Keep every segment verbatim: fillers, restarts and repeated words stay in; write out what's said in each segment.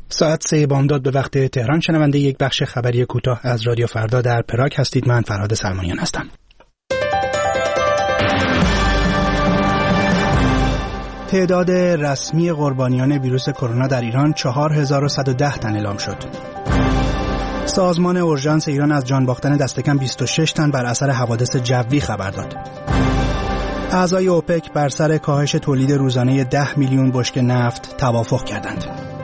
ساعت سه بامداد به وقت تهران شنونده یک بخش خبری کوتاه از رادیو فردا در پراگ هستید. من فرهاد سلمانیان هستم. تعداد رسمی قربانیان ویروس کرونا در ایران چهار هزار و صد و ده تن اعلام شد. سازمان اورژانس ایران از جان باختن دست کم بیست و شش تن بر اثر حوادث جوی خبر داد. اعضای اوپک بر سر کاهش تولید روزانه ده میلیون بشکه نفت توافق کردند.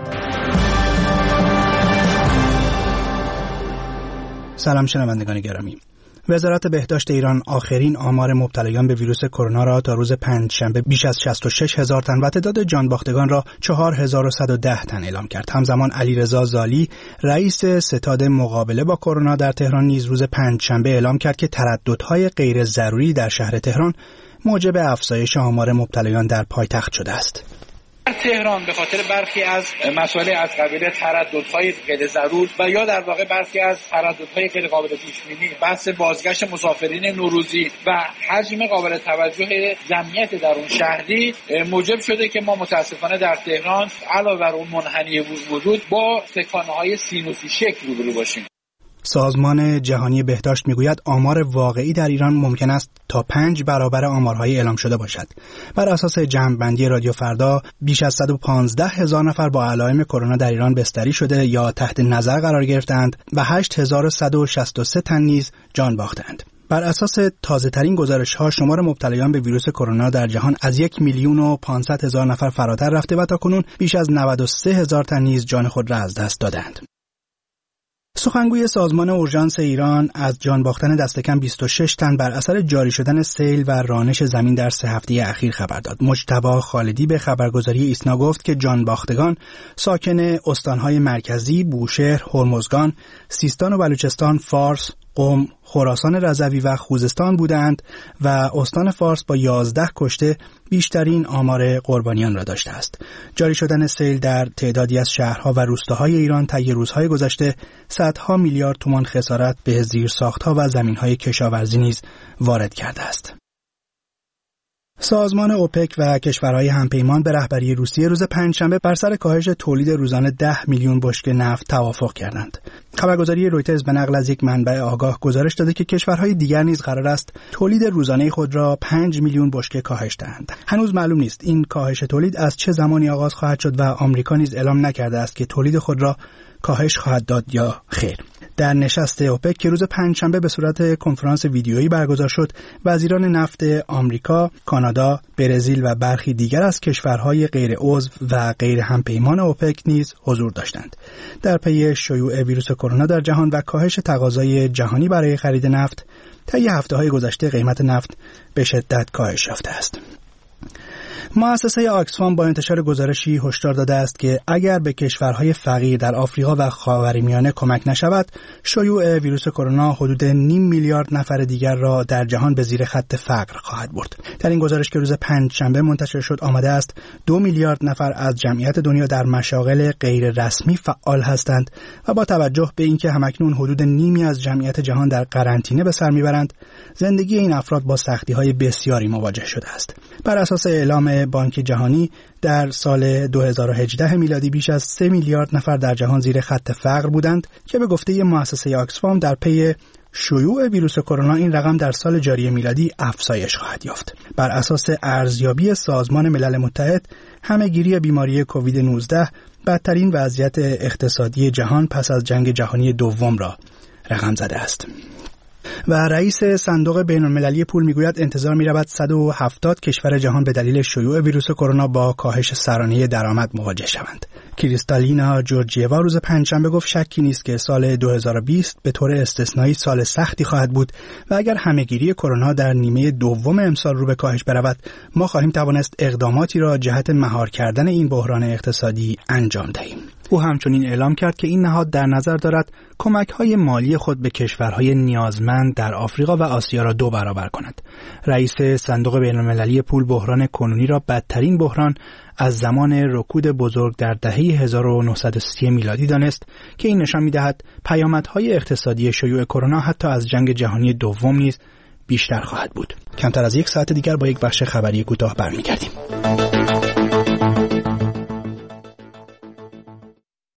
سلام شنوندگان گرامی. وزارت بهداشت ایران آخرین آمار مبتلایان به ویروس کرونا را تا روز پنجشنبه بیش از شصت و شش هزار تن و تعداد جان باختگان را چهار هزار و صد و ده تن اعلام کرد. همزمان علیرضا زالی رئیس ستاد مقابله با کرونا در تهران نیز روز پنجشنبه اعلام کرد که ترددهای غیر ضروری در شهر تهران موجب افزایش آمار مبتلایان در پایتخت شده است. تهران به خاطر برخی از مسائل از قبیل ترددهای غیر ضرور و یا در واقع برخی از ترددهای غیر قابل پیش بینی، بحث بازگشت مسافرین نوروزی و حجم قابل توجه جمعیت در اون شهری موجب شده که ما متاسفانه در تهران علاوه بر اون منحنی وجود با تکانه‌های سینوسی شکل روبرو باشیم. سازمان جهانی بهداشت میگوید آمار واقعی در ایران ممکن است تا پنج برابر آمارهای اعلام شده باشد. بر اساس جمع‌بندی رادیو فردا بیش از صد و پانزده هزار نفر با علائم کرونا در ایران بستری شده یا تحت نظر قرار گرفتند و هشت هزار و صد و شصت و سه تن نیز جان باختند. بر اساس تازه‌ترین گزارش‌ها شمار مبتلایان به ویروس کرونا در جهان از یک میلیون و پانصد هزار نفر فراتر رفته و تاکنون بیش از نود و سه هزار تن نیز جان خود را از دست دادند. سخنگوی سازمان اورژانس ایران از جان باختن دست کم بیست و شش تن بر اثر جاری شدن سیل و رانش زمین در سه هفته اخیر خبر داد. مجتبی خالدی به خبرگزاری ایسنا گفت که جان باختگان ساکن استانهای مرکزی، بوشهر، هرمزگان، سیستان و بلوچستان، فارس، قم، خراسان رضوی و خوزستان بودند و استان فارس با یازده کشته بیشترین آمار قربانیان را داشته است. جاری شدن سیل در تعدادی از شهرها و روستاهای ایران طی روزهای گذشته صدها میلیارد تومان خسارت به زیرساختها و زمینهای کشاورزی نیز وارد کرده است. سازمان اوپک و کشورهای همپیمان به رهبری روسیه روز پنجشنبه بر سر کاهش تولید روزانه ده میلیون بشکه نفت توافق کردند. خبرگزاری رویترز به نقل از یک منبع آگاه گزارش داده که کشورهای دیگر نیز قرار است تولید روزانه خود را پنج میلیون بشکه کاهش دهند. هنوز معلوم نیست این کاهش تولید از چه زمانی آغاز خواهد شد و آمریکا نیز اعلام نکرده است که تولید خود را کاهش خواهد داد یا خیر. در نشست اوپک که روز پنجشنبه به صورت کنفرانس ویدیویی برگزار شد، وزیران نفت آمریکا، کانادا، برزیل و برخی دیگر از کشورهای غیر عضو و غیر همپیمان اوپک نیز حضور داشتند. در پی شیوع ویروس کرونا در جهان و کاهش تقاضای جهانی برای خرید نفت، طی هفته‌های گذشته قیمت نفت به شدت کاهش یافته است. مؤسسه آکسفام با انتشار گزارشی هشدار داده است که اگر به کشورهای فقیر در آفریقا و خاورمیانه کمک نشود، شیوع ویروس کرونا حدود نیم میلیارد نفر دیگر را در جهان به زیر خط فقر خواهد برد. در این گزارش که روز پنجشنبه منتشر شد آمده است دو میلیارد نفر از جمعیت دنیا در مشاغل غیر رسمی فعال هستند و با توجه به اینکه همکنون حدود نیمی از جمعیت جهان در قرنطینه به سر میبرند، زندگی این افراد با سختی‌های بسیاری مواجه شده است. بر اساس اعلام بانک جهانی در سال دو هزار و هجده میلادی بیش از سه میلیارد نفر در جهان زیر خط فقر بودند که به گفته مؤسسه آکسفام در پی شیوع ویروس کرونا این رقم در سال جاری میلادی افزایش خواهد یافت. بر اساس ارزیابی سازمان ملل متحد، همه‌گیری بیماری کووید نوزده بدترین وضعیت اقتصادی جهان پس از جنگ جهانی دوم را رقم زده است. و رئیس صندوق بین‌المللی پول میگوید انتظار می‌رود صد و هفتاد کشور جهان به دلیل شیوع ویروس کرونا با کاهش سرانه درآمد مواجه شوند. کریستالینا جورجیوا روز پنجشنبه گفت شکی نیست که سال دو هزار و بیست به طور استثنایی سال سختی خواهد بود و اگر همه‌گیری کرونا در نیمه دوم امسال رو به کاهش برود، ما خواهیم توانست اقداماتی را جهت مهار کردن این بحران اقتصادی انجام دهیم. او همچنین اعلام کرد که این نهاد در نظر دارد کمک‌های مالی خود به کشورهای نیازمند در آفریقا و آسیا را دو برابر کند. رئیس صندوق بین‌المللی پول بحران کنونی را بدترین بحران از زمان رکود بزرگ در دهه هزار و نهصد و سی میلادی دانست که این نشان می‌دهد پیامدهای اقتصادی شیوع کرونا حتی از جنگ جهانی دوم نیز بیشتر خواهد بود. کمتر از یک ساعت دیگر با یک بخش خبری کوتاه برمیگردیم.